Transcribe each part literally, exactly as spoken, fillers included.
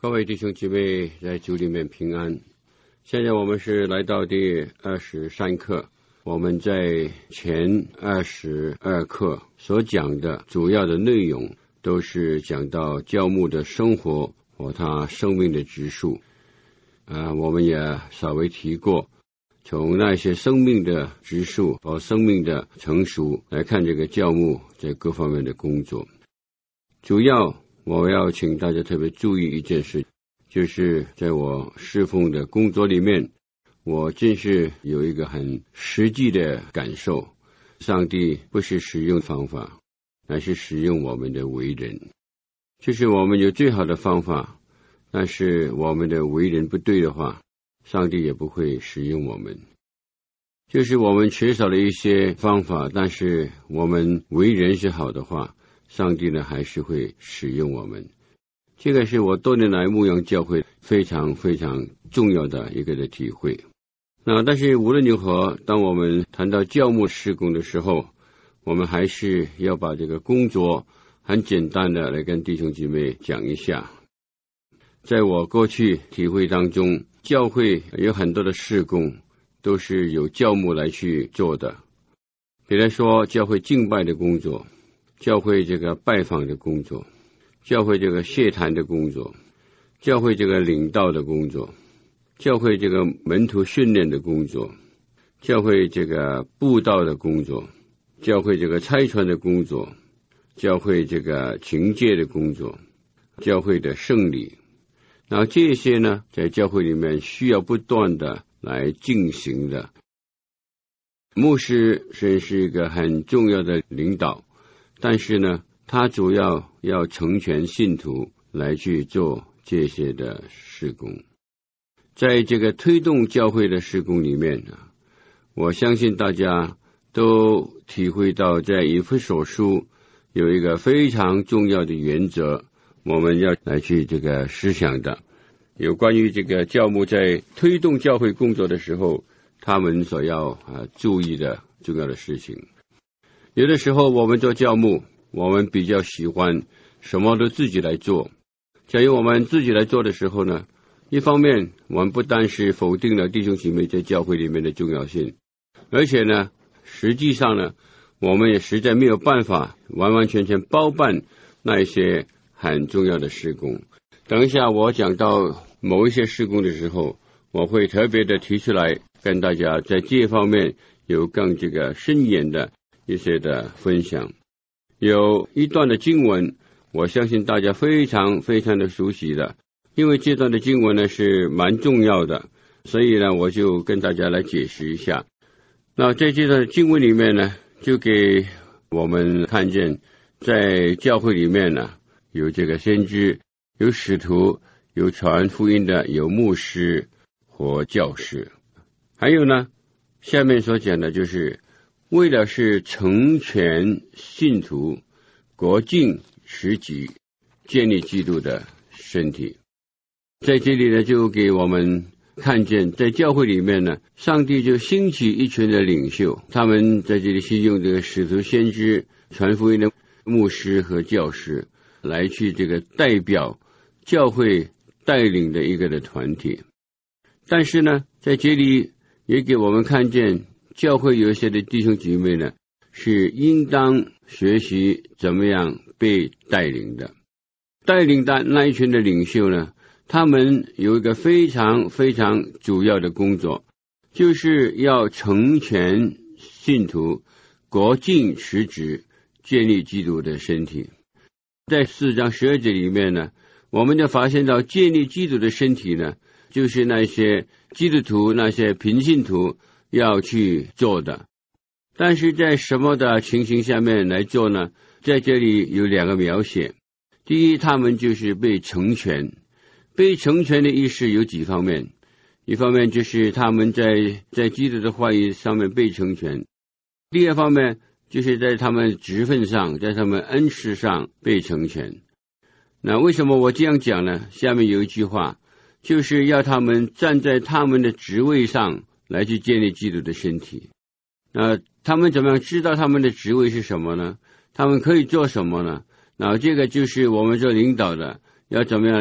各位弟兄姐妹在主里面平安。现在我们是来到第二十三课，我们在前二十二课所讲的主要的内容都是讲到教牧的生活和他生命的指数。啊，我们也稍微提过，从那些生命的指数和生命的成熟来看这个教牧在各方面的工作。主要我要请大家特别注意一件事，就是在我侍奉的工作里面，我真是有一个很实际的感受，上帝不是使用方法，而是使用我们的为人。就是我们有最好的方法，但是我们的为人不对的话，上帝也不会使用我们。就是我们缺少了一些方法，但是我们为人是好的话，上帝呢还是会使用我们。这个是我多年来牧养教会非常非常重要的一个的体会。那但是无论如何，当我们谈到教牧事工的时候，我们还是要把这个工作很简单的来跟弟兄姐妹讲一下。在我过去体会当中，教会有很多的事工都是由教牧来去做的。比如说教会敬拜的工作，教会这个拜访的工作，教会这个谢坛的工作，教会这个领导的工作，教会这个门徒训练的工作，教会这个布道的工作，教会这个差传的工作，教会这个警戒的工作，教会的圣礼。然后这些呢，在教会里面需要不断的来进行的。牧师虽然是一个很重要的领导，但是呢，他主要要成全信徒来去做这些的事工。在这个推动教会的事工里面呢，我相信大家都体会到，在以弗所书有一个非常重要的原则，我们要来去这个思想的，有关于这个教牧在推动教会工作的时候，他们所要啊注意的重要的事情。有的时候我们做教牧，我们比较喜欢什么都自己来做。假如我们自己来做的时候呢，一方面我们不单是否定了弟兄姐妹在教会里面的重要性，而且呢，实际上呢，我们也实在没有办法完完全全包办那一些很重要的事工。等一下我讲到某一些事工的时候，我会特别的提出来跟大家在这方面有更这个深远的一些的分享。有一段的经文，我相信大家非常非常的熟悉的，因为这段的经文呢是蛮重要的，所以呢我就跟大家来解释一下。那在这段经文里面呢，就给我们看见，在教会里面呢，有这个先知，有使徒，有传福音的，有牧师和教师。还有呢，下面所讲的就是为了是成全信徒，国尽实己，建立基督的身体。在这里呢，就给我们看见，在教会里面呢，上帝就兴起一群的领袖，他们在这里是用这个使徒先知、传福音的牧师和教师来去这个代表教会带领的一个的团体。但是呢，在这里也给我们看见，教会有一些的弟兄姐妹呢，是应当学习怎么样被带领的。带领的那一群的领袖呢，他们有一个非常非常主要的工作，就是要成全信徒，国尽实职，建立基督的身体。在四章十二节里面呢，我们就发现到建立基督的身体呢，就是那些基督徒，那些平信徒要去做的。但是在什么的情形下面来做呢？在这里有两个描写。第一，他们就是被成全。被成全的意思有几方面，一方面就是他们在在基督的话语上面被成全，第二方面就是在他们职分上，在他们恩赐上被成全。那为什么我这样讲呢？下面有一句话，就是要他们站在他们的职位上来去建立基督的身体。那他们怎么样知道他们的职位是什么呢？他们可以做什么呢？那这个就是我们做领导的要怎么样来去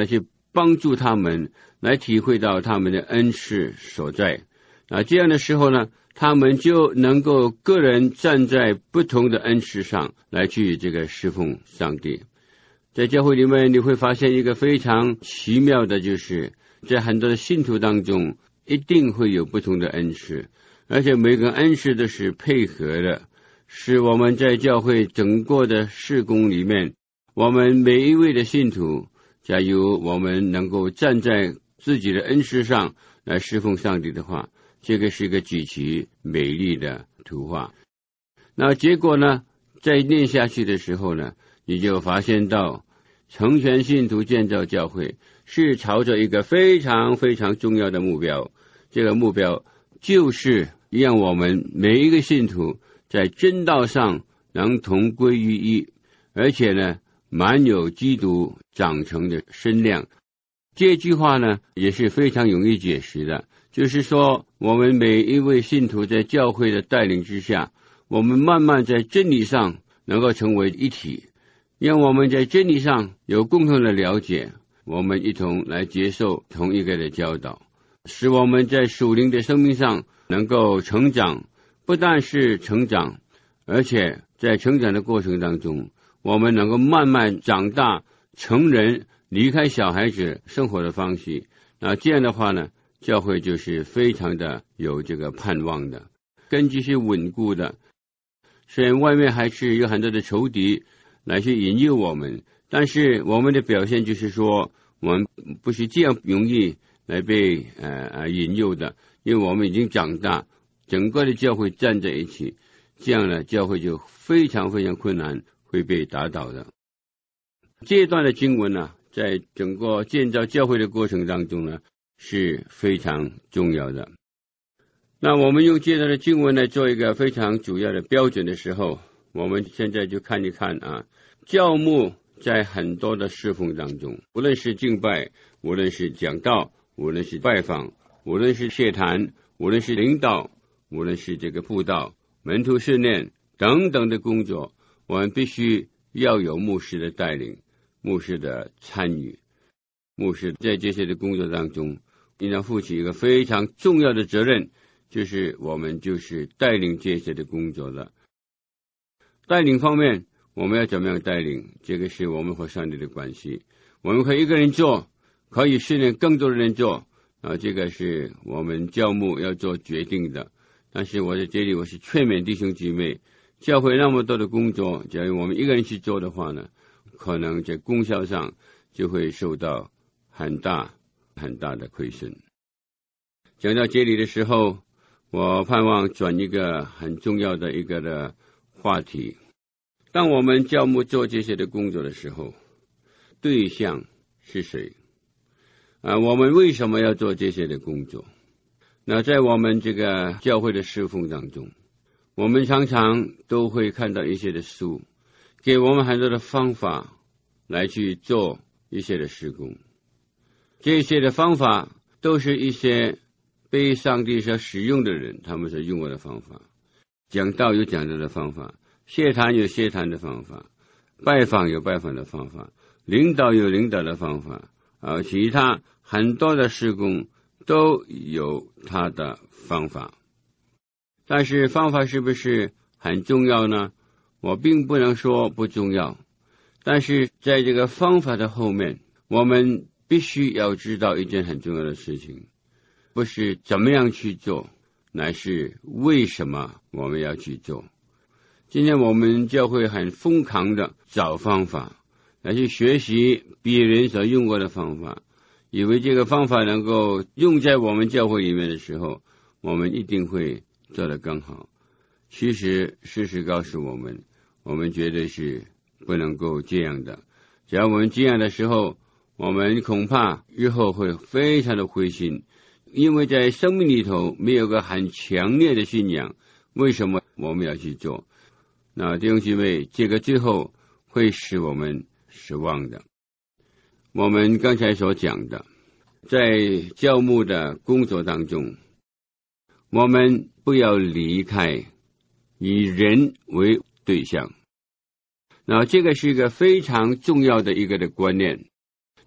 帮助他们来体会到他们的恩赐所在。啊，这样的时候呢，他们就能够个人站在不同的恩赐上来去这个侍奉上帝。在教会里面你会发现一个非常奇妙的，就是在很多的信徒当中一定会有不同的恩赐，而且每个恩赐都是配合的，是我们在教会整个的事工里面，我们每一位的信徒，假如我们能够站在自己的恩赐上来侍奉上帝的话，这个是一个极其美丽的图画。那结果呢，在念下去的时候呢，你就发现到成全信徒建造教会是朝着一个非常非常重要的目标，这个目标就是让我们每一个信徒在真道上能同归于一，而且呢满有基督长成的身量。这句话呢也是非常容易解释的，就是说我们每一位信徒在教会的带领之下，我们慢慢在真理上能够成为一体，让我们在真理上有共同的了解，我们一同来接受同一个的教导，使我们在属灵的生命上能够成长。不但是成长，而且在成长的过程当中，我们能够慢慢长大成人，离开小孩子生活的方式。那这样的话呢，教会就是非常的有这个盼望的，根基是稳固的。虽然外面还是有很多的仇敌来去引诱我们，但是我们的表现就是说，我们不是这样容易来被呃引诱的，因为我们已经长大，整个的教会站在一起，这样呢，教会就非常非常困难会被打倒的。这一段的经文呢，在整个建造教会的过程当中呢，是非常重要的。那我们用这段的经文来做一个非常主要的标准的时候，我们现在就看一看啊，教牧在很多的侍奉当中，无论是敬拜，无论是讲道，无论是拜访，无论是谢坛，无论是领导，无论是这个布道、门徒训练等等的工作，我们必须要有牧师的带领，牧师的参与。牧师在这些的工作当中应当负起一个非常重要的责任，就是我们就是带领这些的工作的。带领方面我们要怎么样带领，这个是我们和上帝的关系。我们可以一个人做，可以训练更多的人做啊，这个是我们教牧要做决定的。但是我在这里我是劝勉弟兄姐妹，教会那么多的工作，假如我们一个人去做的话呢，可能在功效上就会受到很大很大的亏损。讲到这里的时候，我盼望转一个很重要的一个的话题。当我们教牧做这些的工作的时候，对象是谁啊？我们为什么要做这些的工作？那在我们这个教会的侍奉当中，我们常常都会看到一些的书，给我们很多的方法来去做一些的事工。这些的方法都是一些被上帝所使用的人他们所用过的方法。讲道有讲道的方法，谢坛有谢坛的方法，拜访有拜访的方法，领导有领导的方法啊，其他很多的事工都有他的方法。但是方法是不是很重要呢？我并不能说不重要，但是在这个方法的后面，我们必须要知道一件很重要的事情，不是怎么样去做，乃是为什么我们要去做。今天我们教会很疯狂的找方法来去学习别人所用过的方法，以为这个方法能够用在我们教会里面的时候，我们一定会做得更好。其实事实告诉我们，我们绝对是不能够这样的。只要我们这样的时候，我们恐怕日后会非常的灰心，因为在生命里头没有个很强烈的信仰，为什么我们要去做？那弟兄姐妹，这个最后会使我们失望的。我们刚才所讲的，在教牧的工作当中，我们不要离开以人为对象。那这个是一个非常重要的一个的观念。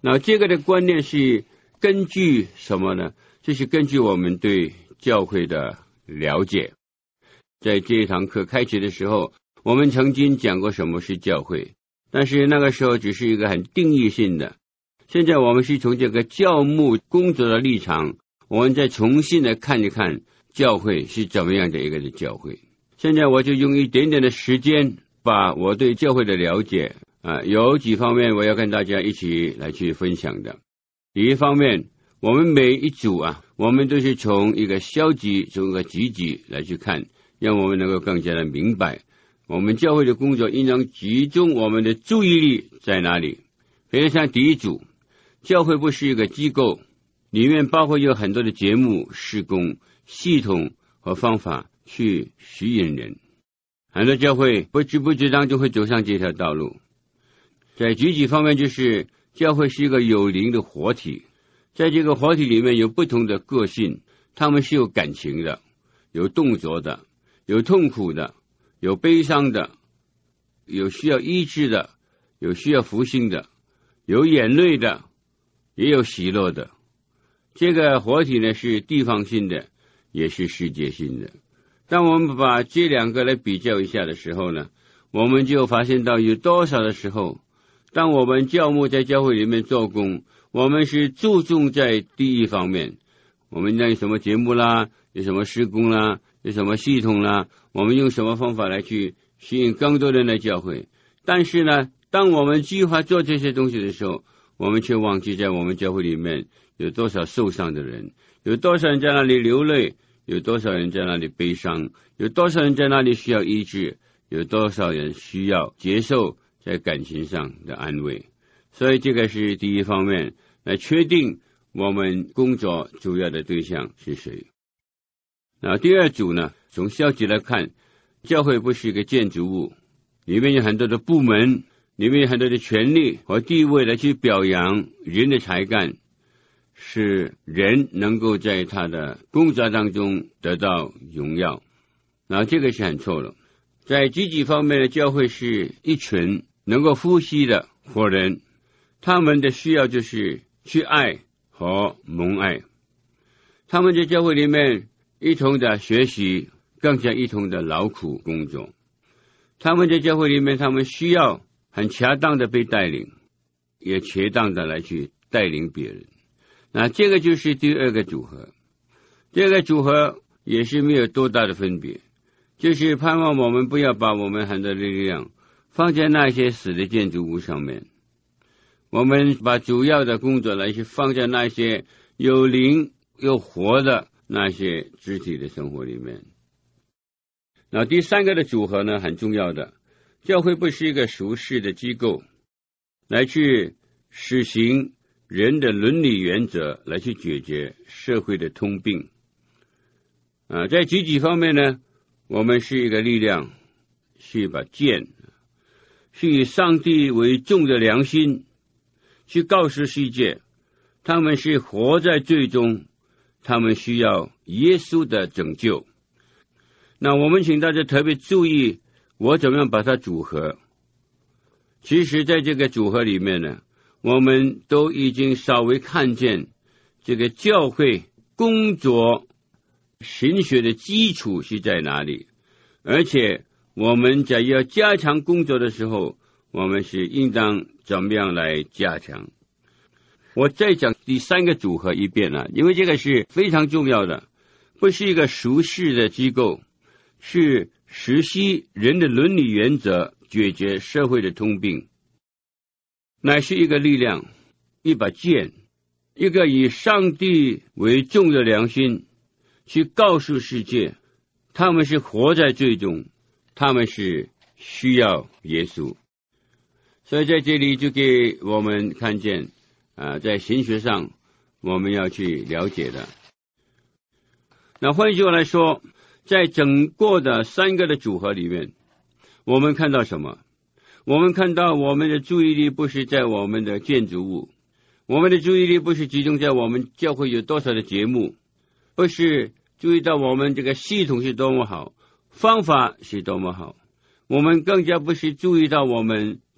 那这个的观念是根据什么呢？就是根据我们对教会的了解。在这一堂课开始的时候，我们曾经讲过什么是教会，但是那个时候只是一个很定义性的。现在我们是从这个教牧工作的立场，我们再重新的看一看教会是怎么样的一个的教会。现在我就用一点点的时间，把我对教会的了解啊，有几方面我要跟大家一起来去分享的。第一方面，我们每一组啊，我们都是从一个消极从一个积极来去看，让我们能够更加的明白我们教会的工作应当集中我们的注意力在哪里。比如像第一组，教会不是一个机构，里面包括有很多的节目、事工、系统和方法去吸引人。很多教会不知不觉当中会走上这条道路。在积极方面，就是教会是一个有灵的活体，在这个活体里面有不同的个性，他们是有感情的，有动作的，有痛苦的，有悲伤的，有需要医治的，有需要复兴的，有眼泪的，也有喜乐的。这个活体呢是地方性的，也是世界性的。当我们把这两个来比较一下的时候呢，我们就发现到有多少的时候，当我们教牧在教会里面做工，我们是注重在第一方面，我们有什么节目啦，有什么施工啦，有什么系统啦，我们用什么方法来去吸引更多人来教会。但是呢，当我们计划做这些东西的时候，我们却忘记在我们教会里面有多少受伤的人，有多少人在那里流泪，有多少人在那里悲伤，有多少人在那里需要医治，有多少人需要接受在感情上的安慰。所以这个是第一方面，来确定我们工作主要的对象是谁。那第二组呢，从消极来看，教会不是一个建筑物，里面有很多的部门，里面有很多的权利和地位来去表扬人的才干，使人能够在他的工作当中得到荣耀。那这个是很错了。在积极方面的教会是一群能够呼吸的活人，他们的需要就是去爱和蒙爱。他们在教会里面一同的学习，更加一同的劳苦工作。他们在教会里面，他们需要很恰当的被带领，也恰当的来去带领别人。那这个就是第二个组合。这个组合也是没有多大的分别，就是盼望我们不要把我们很多的力量放在那些死的建筑物上面，我们把主要的工作来去放在那些有灵有活的那些肢体的生活里面。那第三个的组合呢，很重要的，教会不是一个俗世的机构，来去实行人的伦理原则，来去解决社会的通病。啊，在积极方面呢，我们是一个力量，是一把剑，是以上帝为重的良心，去告诉世界，他们是活在罪中，他们需要耶稣的拯救。那我们请大家特别注意，我怎么样把它组合。其实在这个组合里面呢，我们都已经稍微看见这个教会工作神学的基础是在哪里，而且我们在要加强工作的时候，我们是应当怎么样来加强。我再讲第三个组合一遍了，因为这个是非常重要的，不是一个俗世的机构，是实施人的伦理原则，解决社会的通病，乃是一个力量，一把剑，一个以上帝为重的良心，去告诉世界，他们是活在罪中，他们是需要耶稣。所以在这里就给我们看见啊，在神学上我们要去了解的。那换句话来说，在整个的三个的组合里面，我们看到什么？我们看到我们的注意力不是在我们的建筑物，我们的注意力不是集中在我们教会有多少的节目，不是注意到我们这个系统是多么好，方法是多么好，我们更加不是注意到我们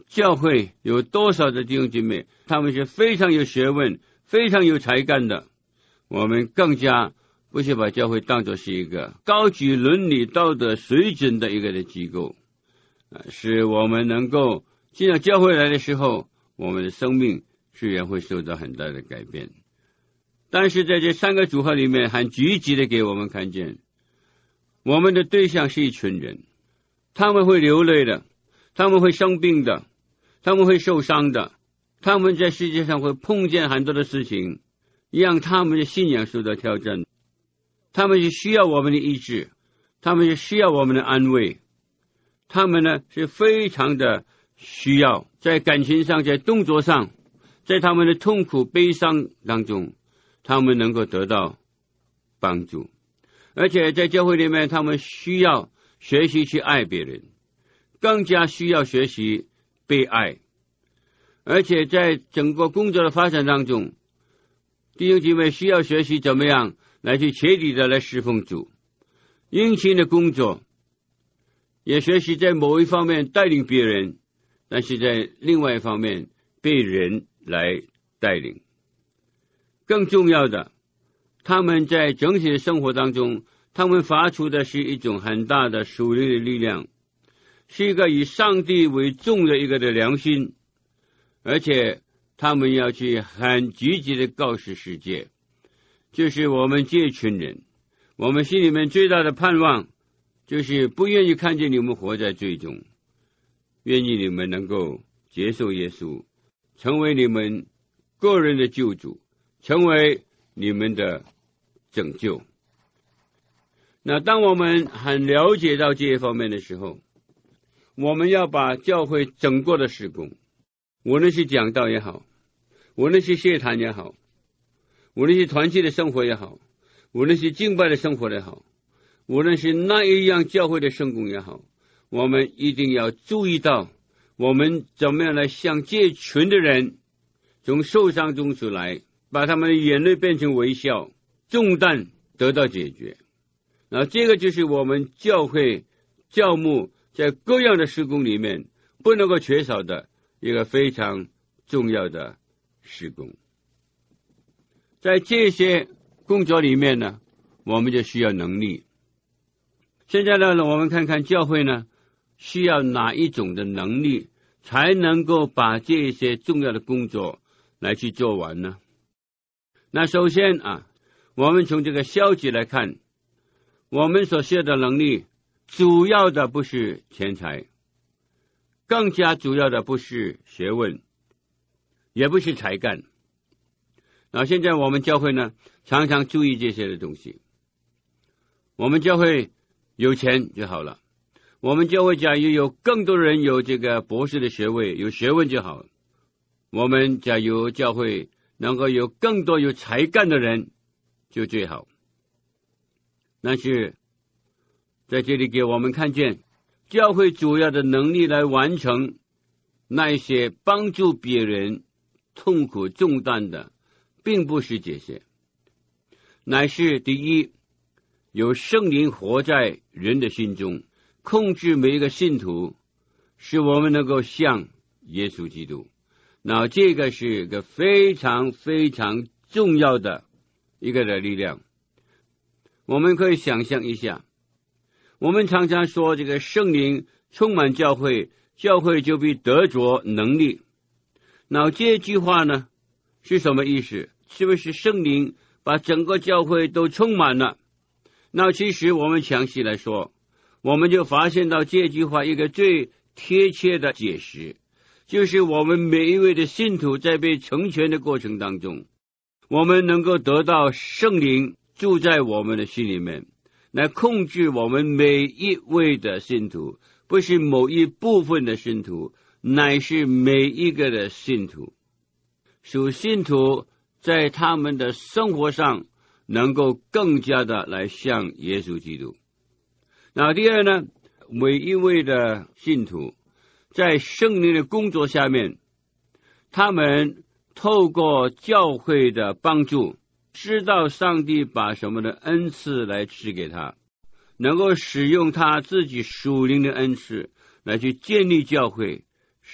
教会有多少的弟兄姐妹，他们是非常有学问、非常有才干的，我们更加不是把教会当作是一个高举伦理道德水准的一个的机构，使我们能够进到教会来的时候，我们的生命虽然会受到很大的改变，但是在这三个组合里面，很积极的给我们看见，我们的对象是一群人，他们会流泪的，他们会生病的，他们会受伤的，他们在世界上会碰见很多的事情，让他们的信仰受到挑战，他们是需要我们的医治，他们是需要我们的安慰，他们呢是非常的需要在感情上，在动作上，在他们的痛苦悲伤当中，他们能够得到帮助，而且在教会里面，他们需要学习去爱别人，更加需要学习被爱，而且在整个工作的发展当中，弟兄姐妹需要学习怎么样来去彻底的来侍奉主，殷勤的工作，也学习在某一方面带领别人，但是在另外一方面被人来带领。更重要的，他们在整体的生活当中，他们发出的是一种很大的属灵的力量，是一个以上帝为重的一个的良心，而且他们要去很积极的告诉世界，就是我们这群人，我们心里面最大的盼望就是不愿意看见你们活在罪中，愿意你们能够接受耶稣，成为你们个人的救主，成为你们的拯救。那当我们很了解到这一方面的时候，我们要把教会整个的事工，无论是讲道也好，无论是谢坛也好，无论是团契的生活也好，无论是敬拜的生活也好，无论是那一样教会的圣工也好，我们一定要注意到，我们怎么样来向这群的人从受伤中出来，把他们的眼泪变成微笑，重担得到解决。那这个就是我们教会教牧在各样的事工里面不能够缺少的一个非常重要的事工。在这些工作里面呢，我们就需要能力。现在呢，我们看看教会呢需要哪一种的能力才能够把这些重要的工作来去做完呢？那首先啊，我们从这个消极来看，我们所需要的能力主要的不是钱财，更加主要的不是学问，也不是才干。那现在我们教会呢常常注意这些的东西，我们教会有钱就好了，我们教会假如有更多人有这个博士的学位，有学问就好了，我们假如教会能够有更多有才干的人就最好。但是在这里给我们看见，教会主要的能力来完成那一些帮助别人痛苦重担的，并不是这些，乃是第一，有圣灵活在人的心中，控制每一个信徒，使我们能够像耶稣基督。那这个是一个非常非常重要的一个的力量。我们可以想象一下，我们常常说这个圣灵充满教会，教会就必得着能力。那这句话呢是什么意思？是不是圣灵把整个教会都充满了？那其实我们详细来说，我们就发现到这句话一个最贴切的解释，就是我们每一位的信徒在被成全的过程当中，我们能够得到圣灵住在我们的心里面，来控制我们每一位的信徒，不是某一部分的信徒，乃是每一个的信徒。属信徒在他们的生活上能够更加的来像耶稣基督。那第二呢，每一位的信徒在圣灵的工作下面，他们透过教会的帮助，知道上帝把什么的恩赐来赐给他，能够使用他自己属灵的恩赐来去建立教会，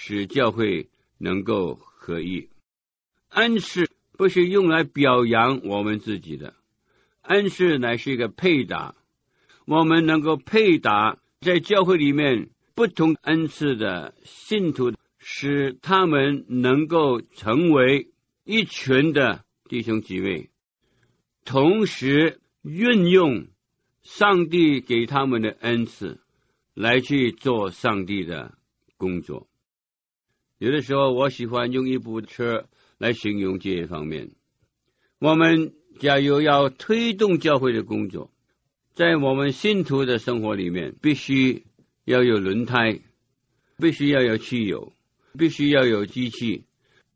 使教会能够合一。恩赐不是用来表扬我们自己的，恩赐乃是一个配搭，我们能够配搭在教会里面不同恩赐的信徒，使他们能够成为一群的弟兄姊妹，同时运用上帝给他们的恩赐来去做上帝的工作。有的时候我喜欢用一部车来形容这一方面。我们假如要推动教会的工作，在我们信徒的生活里面，必须要有轮胎，必须要有汽油，必须要有机器。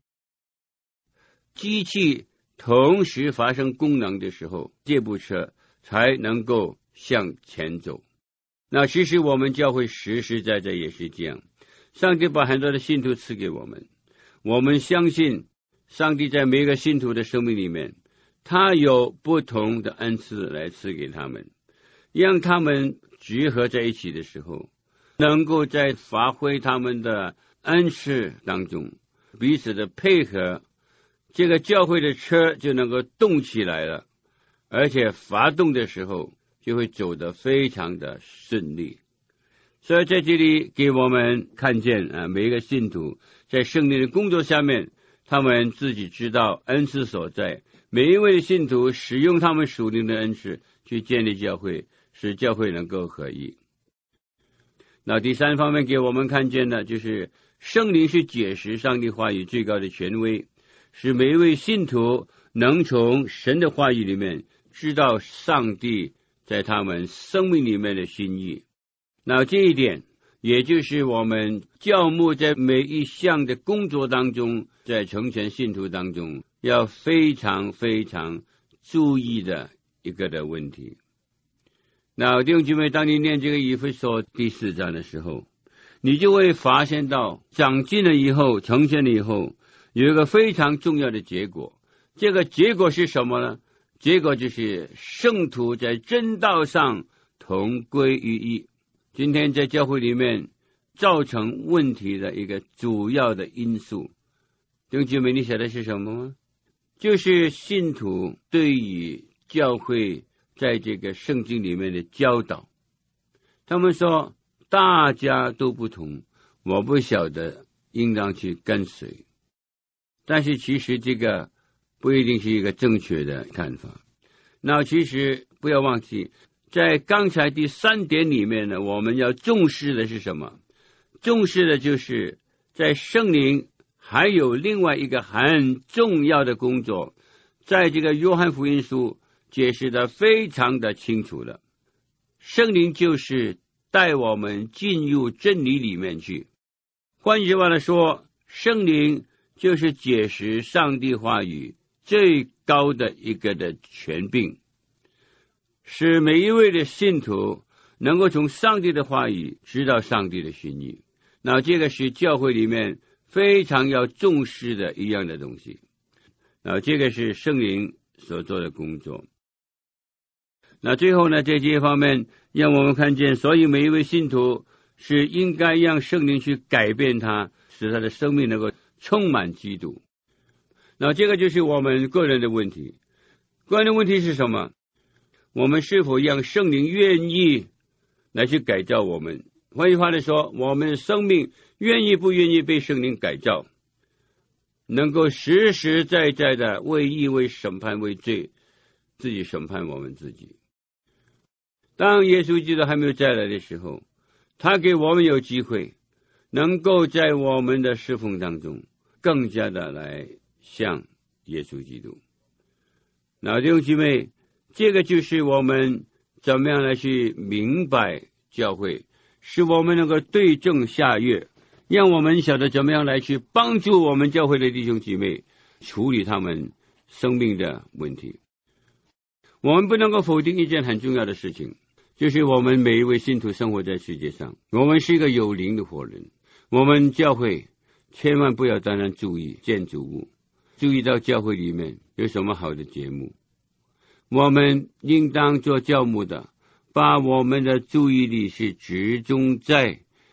机器同时发生功能的时候，这部车才能够向前走。那其实我们教会实实在在也是这样，上帝把很多的信徒赐给我们，我们相信上帝在每个信徒的生命里面，他有不同的恩赐来赐给他们，让他们集合在一起的时候，能够在发挥他们的恩赐当中彼此的配合，这个教会的车就能够动起来了，而且发动的时候就会走得非常的顺利。所以在这里给我们看见啊，每一个信徒在圣灵的工作下面，他们自己知道恩赐所在，每一位信徒使用他们属灵的恩赐去建立教会，使教会能够合一。那第三方面给我们看见的就是圣灵是解释上帝话语最高的权威，使每一位信徒能从神的话语里面知道上帝在他们生命里面的心意。那这一点也就是我们教牧在每一项的工作当中，在成全信徒当中要非常非常注意的一个的问题。那弟兄姐妹，当你念这个以弗所第四章的时候，你就会发现到长进了以后，成全了以后，有一个非常重要的结果。这个结果是什么呢？结果就是圣徒在真道上同归于一。今天在教会里面造成问题的一个主要的因素，弟兄姐妹，你晓得是什么吗？就是信徒对于教会在这个圣经里面的教导，他们说大家都不同，我不晓得应当去跟随。但是其实这个不一定是一个正确的看法。那其实不要忘记，在刚才第三点里面呢，我们要重视的是什么？重视的就是在圣灵还有另外一个很重要的工作，在这个约翰福音书解释的非常的清楚了。圣灵就是带我们进入真理里面去。换句话来说，圣灵就是解释上帝话语最高的一个的权柄，使每一位的信徒能够从上帝的话语知道上帝的心意。那这个是教会里面非常要重视的一样的东西。那这个是圣灵所做的工作。那最后呢，在这一方面让我们看见，所以每一位信徒是应该让圣灵去改变他，使他的生命能够充满基督。那这个就是我们个人的问题。个人的问题是什么？我们是否让圣灵愿意来去改造我们？换句话来说，我们的生命愿意不愿意被圣灵改造，能够实实在在的为义、为审判、为罪自己审判我们自己。当耶稣基督还没有再来的时候，他给我们有机会能够在我们的侍奉当中更加的来像耶稣基督。那弟兄姐妹，这个就是我们怎么样来去明白教会，使我们能够对症下药，让我们晓得怎么样来去帮助我们教会的弟兄姐妹处理他们生命的问题。我们不能够否定一件很重要的事情，就是我们每一位信徒生活在世界上，我们是一个有灵的活人。我们教会千万不要单单注意建筑物，注意到教会里面有什么好的节目。我们应当做教牧的，把我们的注意力是集中在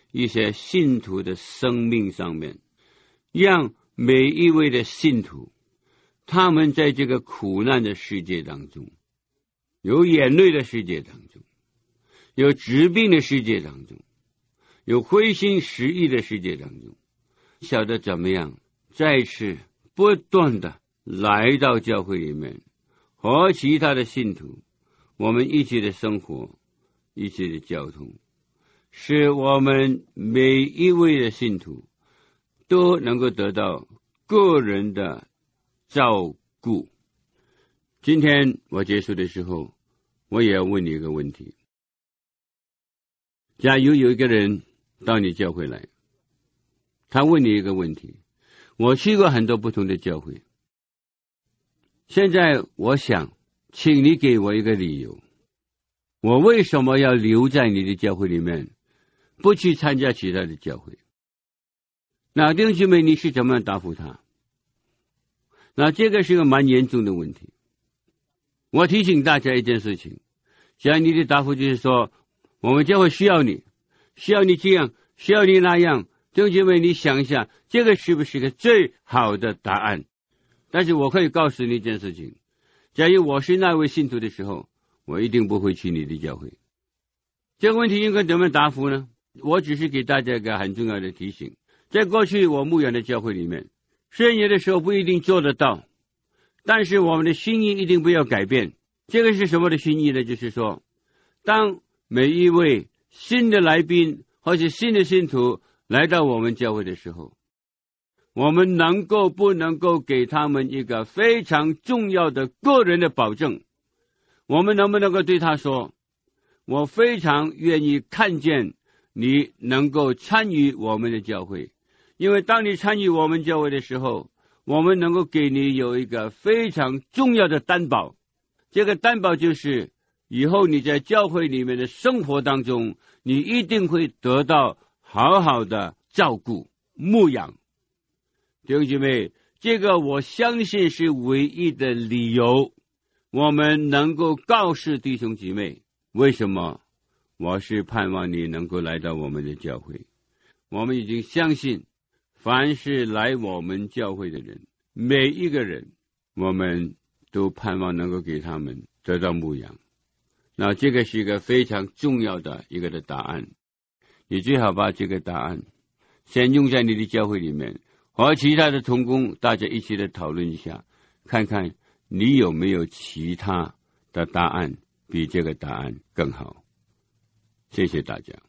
一些信徒的生命上面，让每一位的信徒，他们在这个苦难的世界当中，有眼泪的世界当中，有疾病的世界当中，有灰心失意的世界当中，晓得怎么样再次不断的来到教会里面，和其他的信徒我们一起的生活，一起的交通，使我们每一位的信徒都能够得到个人的照顾。今天我结束的时候，我也要问你一个问题。假如有一个人到你教会来，他问你一个问题，我去过很多不同的教会，现在我想请你给我一个理由，我为什么要留在你的教会里面，不去参加其他的教会？那弟兄姐妹，你是怎么样答复他？那这个是个蛮严重的问题。我提醒大家一件事情，像你的答复就是说，我们教会需要你，需要你这样，需要你那样。弟兄姐妹，你想一下，这个是不是个最好的答案？但是我可以告诉你一件事情，假如我是那位信徒的时候，我一定不会去你的教会。这个问题应该怎么答复呢？我只是给大家一个很重要的提醒。在过去我牧养的教会里面，虽然有的时候不一定做得到，但是我们的心意一定不要改变。这个是什么的心意呢？就是说，当每一位新的来宾或者新的信徒来到我们教会的时候，我们能够不能够给他们一个非常重要的个人的保证？我们能不能够对他说，我非常愿意看见你能够参与我们的教会，因为当你参与我们教会的时候，我们能够给你有一个非常重要的担保。这个担保就是以后你在教会里面的生活当中，你一定会得到好好的照顾牧养。弟兄姐妹，这个我相信是唯一的理由，我们能够告诉弟兄姐妹，为什么我是盼望你能够来到我们的教会。我们已经相信，凡是来我们教会的人，每一个人，我们都盼望能够给他们得到牧养。那这个是一个非常重要的一个的答案，你最好把这个答案先用在你的教会里面，和其他的同工大家一起的讨论一下，看看你有没有其他的答案比这个答案更好。谢谢大家。